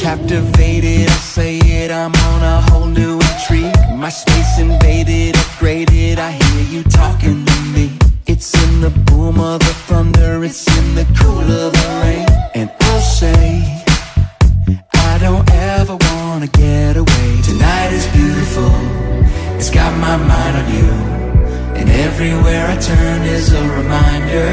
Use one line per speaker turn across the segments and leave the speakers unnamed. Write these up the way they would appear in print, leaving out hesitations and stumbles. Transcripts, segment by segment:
captivated, I say it, I'm on a whole new intrigue. My space invaded, upgraded, I hear you talking to me. It's in the boom of the thunder, it's in the cool of the rain. And I'll say, I don't ever wanna get away. Tonight is beautiful, it's got my mind on you, and everywhere I turn is a reminder.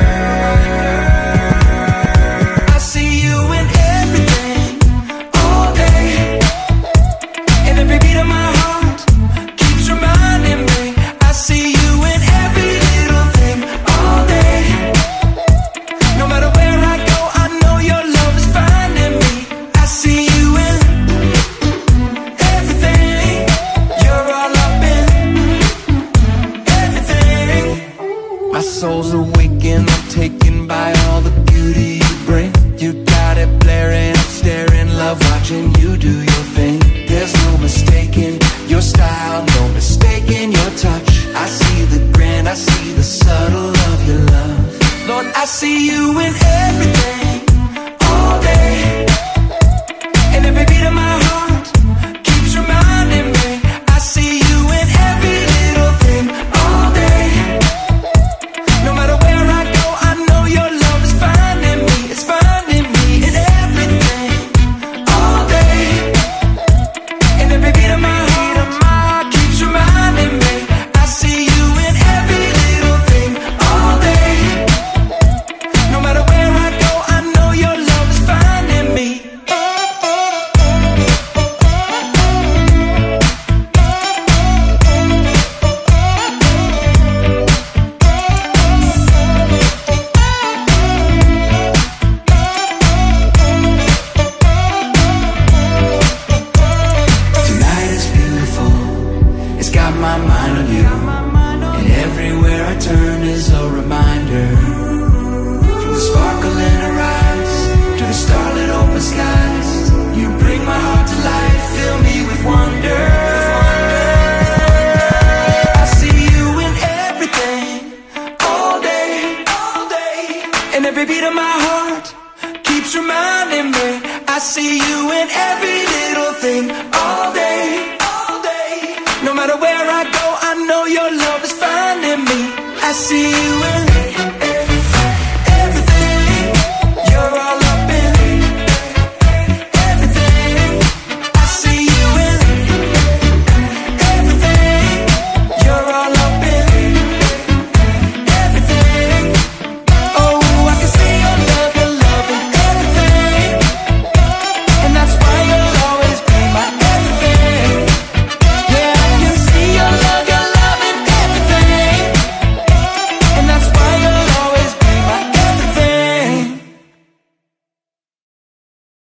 I see you in everything, all day, and every beat of my heart keeps reminding me. I see you in every little thing, all day. No matter where I go, I know your love is finding me. I see you in everything, you're all up in everything. My soul's awakened, I'm taken by all the beauty you bring. You got it blaring, I'm staring, love watching you do your thing. There's no mistaking your style, no mistaking your touch. I see the grand, I see the subtle of your love. Lord, I see you in everything, all day, and every beat of my heart keeps reminding me. I see you in every little thing, all day. No matter where I go, I know your love is finding me. It's finding me in everything, all day, and every beat of my heart keeps reminding me. I see you in every little thing, all day. No matter where I go, I know your love is finding me. Tonight is beautiful, it's got my mind on you, and everywhere I turn is a reminder. From the sparkle in her eyes to the starlit open skies, you bring my heart to life, fill me with wonder. I see you in everything, all day, and every beat of my heart keeps reminding me. I see you in every little thing, all day. No matter where I go, I know your love is finding me. I see you in